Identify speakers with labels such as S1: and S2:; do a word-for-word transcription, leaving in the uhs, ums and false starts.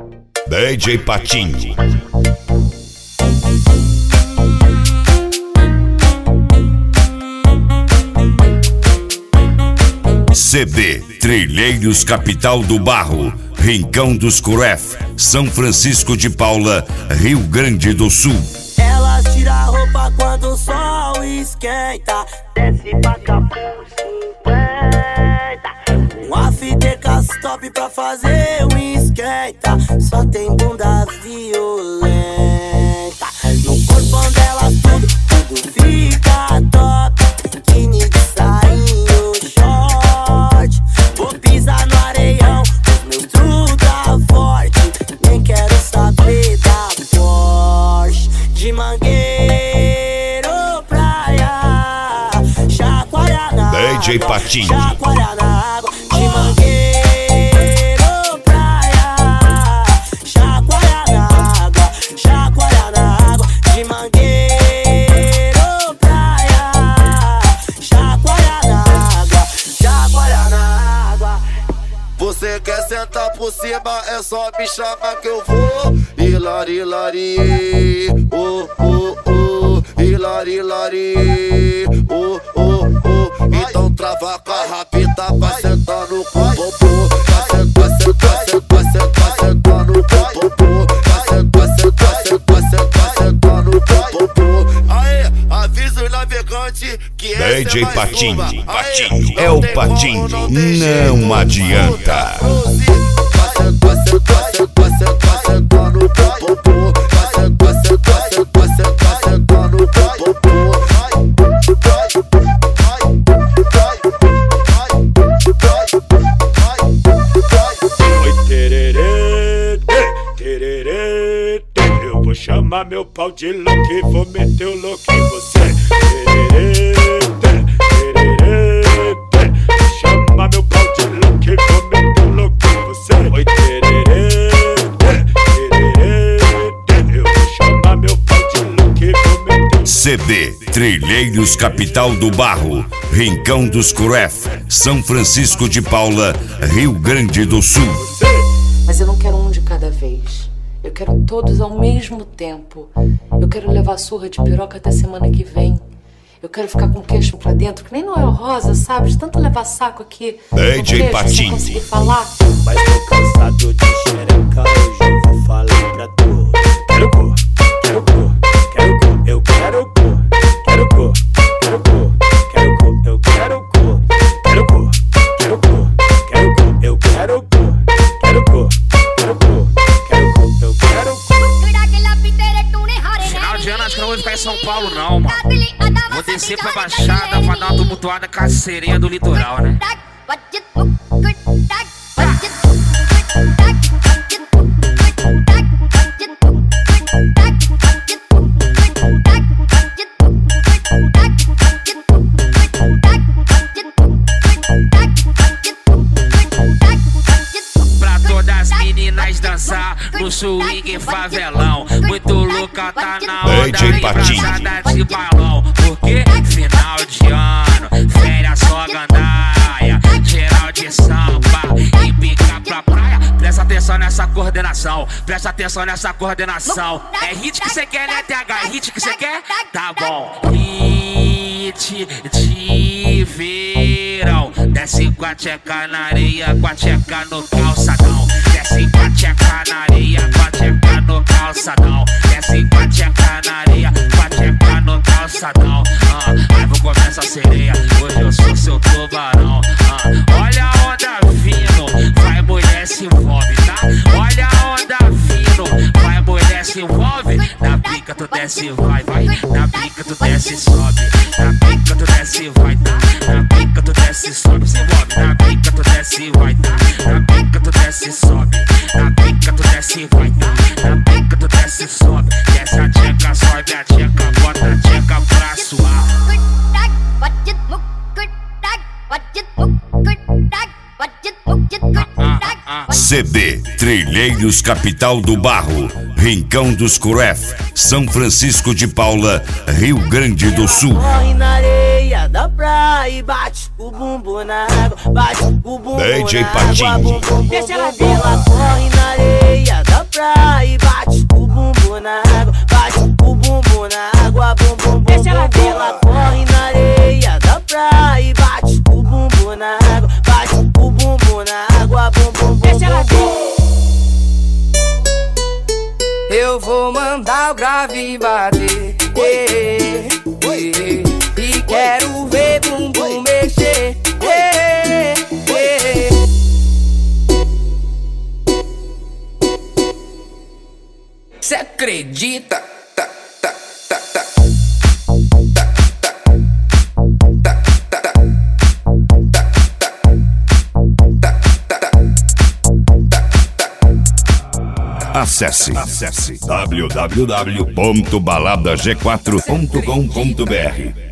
S1: D J Patinho. C D Trilheiros Capital do Barro, Rincão dos Curef, São Francisco de Paula, Rio Grande do Sul.
S2: Elas tiram a roupa quando o sol esquenta, desce pra cá por cinquenta. Um after top pra fazer um esquenta, só tem bunda violenta. No corpão delas tudo, tudo fica top. Biquíni de sainho, short. Vou pisar no areião, os meus truta forte. Nem quero saber da Porsche. De Mangueiro, praia, chacoalhar na água,
S1: D J Patinho.
S2: chacoalhar na água. De Mangueiro, praia, chacoalhar na água, chacoalhar na água. De Mangueiro, praia, chacoalhar na água, chacoalhar na água.
S3: Você quer sentar por cima, é só me chamar que eu vou. Hilari, hilari, oh, oh, oh. Hilari, hilari, oh, oh, oh. Então trava com a rapita, vai sentar no popô. Vai sentar, sentar, sentar, sentar, sentar no popô. Vai sentar, sentar, sentar, sentar, sentar no popô. Aê, avisa os navegantes que essa
S1: D J
S3: é mais
S1: Patinho,
S3: uma.
S1: Patinho,
S3: Aê,
S1: é o
S3: não tem como
S1: Patinho,
S3: não ter jeito.
S1: não adianta.
S3: Vai sentar, sentar, sentar, sentar, sentar no popô. Vai sentar, sentar, sentar, sentar, sentar no popô.
S4: Oi, tererê, tererê, eu vou chamar meu pau de louco e vou meter o louco em você. Tererê, tererê, vou chamar meu pau de louco e vou meter o louco em você. Oi, tererê, tererê, eu vou chamar meu pau de louco e vou meter o
S1: C D Trilheiros Capital do Barro, Rincão dos Curef, São Francisco de Paula, Rio Grande do Sul.
S5: Mas eu não quero um de cada vez. Eu quero todos ao mesmo tempo. Eu quero levar surra de piroca até semana que vem. Eu quero ficar com o queixo pra dentro, que nem Noel Rosa, sabe? De tanto levar saco aqui.
S1: D J Patinho.
S5: Sem conseguir falar.
S6: Mas tô cansado de xereca, hoje eu vou falar pra tu. Quero cor, quero cor, quero cor, eu quero cor. Quero cor, quero cor, quero cor, eu quero cor. Quero cor, quero cor, quero cor, eu quero cor. Quero cor, quero cor, quero cor, eu quero cor.
S7: Final de ano acho que não vou ficar em São Paulo não, mano. Vou descer pra Baixada pra dar uma tumultuada com a sereia do litoral, né? Pra todas as meninas dançar no swing favelão. Muito louca, tá na onda,
S1: D J Patinho.
S7: embraçada de balão. Porque final de ano, férias só gandaia, geral de samba e pica pra praia. Presta atenção nessa coordenação, presta atenção nessa coordenação. É hit que cê quer, né, T H? É hit que cê quer? Tá bom. Hit de verão. Desce com a tcheca na areia, com a tcheca no calçadão. Desce com a tcheca na areia, com a tcheca no calçadão. Desce com a tcheca na areia, com a tcheca no calçadão. Ah, aí vou comer essa sereia, hoje eu sou seu tubarão. Ah, olha a onda vindo, vai mulher se envolve, tá? Olha a onda vindo, vai mulher se envolve. Na pica tu desce, vai, vai. Na pica tu desce e sobe. Na pica tu desce e vai, tá? Na pica tu desce e sobe, se envolve. Na pica tu desce e vai, tá? Na pica tu desce e sobe. Na pica tu desce e vai, tá? Na pica tu desce e sobe. Desce a tcheca, sobe a tcheca, bota a tcheca pra suar.
S1: C D Trilheiros Capital do Barro, Rincão dos Curef, São Francisco de Paula, Rio Grande do Sul.
S2: Corre na areia da praia e bate o bumbum na água, bate o bumbum
S1: D J
S2: na
S1: Patinho.
S2: água, bumbum, bumbum, bumbum. Ela corre na areia da
S8: eu vou mandar o grave bater. E, e, e quero ver bumbum mexer. E, e. Cê acredita? Tá, tá, tá, tá.
S1: Acesse, acesse w w w ponto balada g quatro ponto com ponto b r.